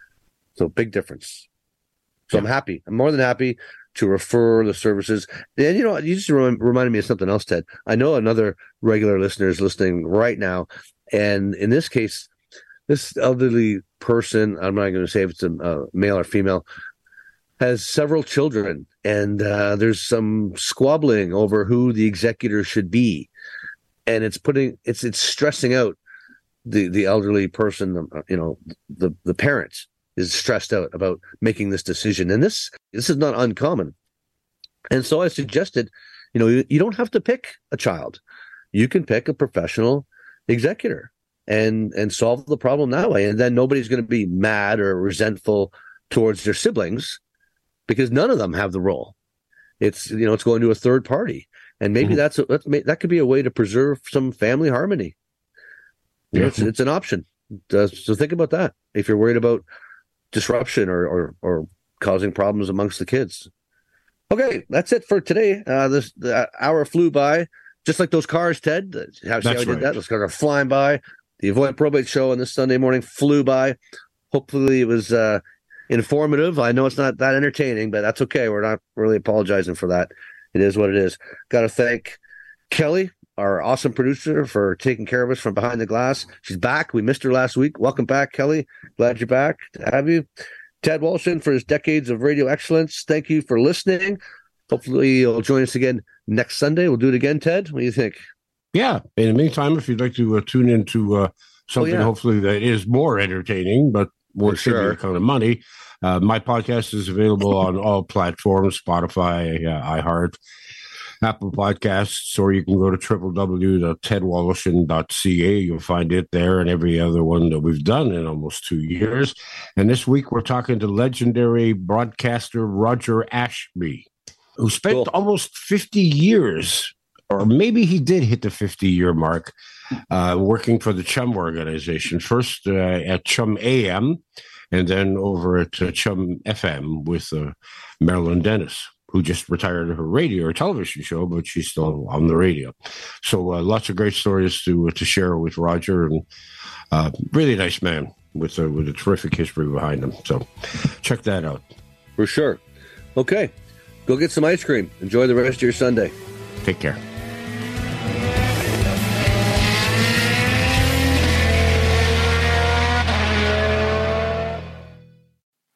So big difference. So yeah. I'm happy. I'm more than happy to refer the services. And, you know, you just rem- reminded me of something else, Ted. I know another regular listener is listening right now. And in this case, this elderly person, I'm not going to say if it's a uh, male or female, has several children. And uh, there's some squabbling over who the executor should be. And it's putting, it's it's stressing out the, the elderly person, you know, the, the parents. Is stressed out about making this decision. And this this is not uncommon. And so I suggested, you know, you, you don't have to pick a child. You can pick a professional executor and and solve the problem that way. And then nobody's going to be mad or resentful towards their siblings because none of them have the role. It's, you know, it's going to a third party. And maybe mm-hmm. that's, a, that's that could be a way to preserve some family harmony. You know, it's, it's an option. Uh, so think about that. If you're worried about disruption or, or or causing problems amongst the kids. Okay, that's it for today. Uh, this the hour flew by, just like those cars, Ted. How, see how I did right. that? Those cars are flying by. The Avoid Probate Show on this Sunday morning flew by. Hopefully it was uh, informative. I know it's not that entertaining, but that's okay. We're not really apologizing for that. It is what it is. Got to thank Kelly, our awesome producer, for taking care of us from behind the glass. She's back. We missed her last week. Welcome back, Kelly. Glad you're back to have you. Ted Walshin for his decades of radio excellence. Thank you for listening. Hopefully you'll join us again next Sunday. We'll do it again, Ted. What do you think? Yeah. In the meantime, if you'd like to uh, tune into uh, something oh, yeah. hopefully that is more entertaining, but more sure kind of money, uh, my podcast is available on all platforms, Spotify, uh, iHeart, Apple Podcasts, or you can go to w w w dot ted wallishin dot c a. You'll find it there and every other one that we've done in almost two years. And this week we're talking to legendary broadcaster Roger Ashby, who spent cool. almost fifty years, or maybe he did hit the fifty-year mark, uh, working for the Chum organization, first uh, at Chum A M and then over at uh, Chum F M with uh, Marilyn Dennis, who just retired her radio or television show, but she's still on the radio. So uh, lots of great stories to to share with Roger, and uh, really nice man with a, with a terrific history behind him. So check that out. For sure. Okay. Go get some ice cream. Enjoy the rest of your Sunday. Take care.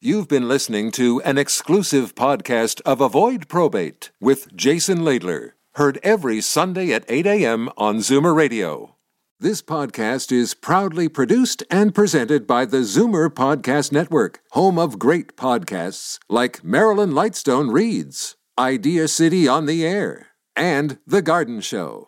You've been listening to an exclusive podcast of Avoid Probate with Jason Laidler, heard every Sunday at eight a.m. on Zoomer Radio. This podcast is proudly produced and presented by the Zoomer Podcast Network, home of great podcasts like Marilyn Lightstone Reads, Idea City on the Air, and The Garden Show.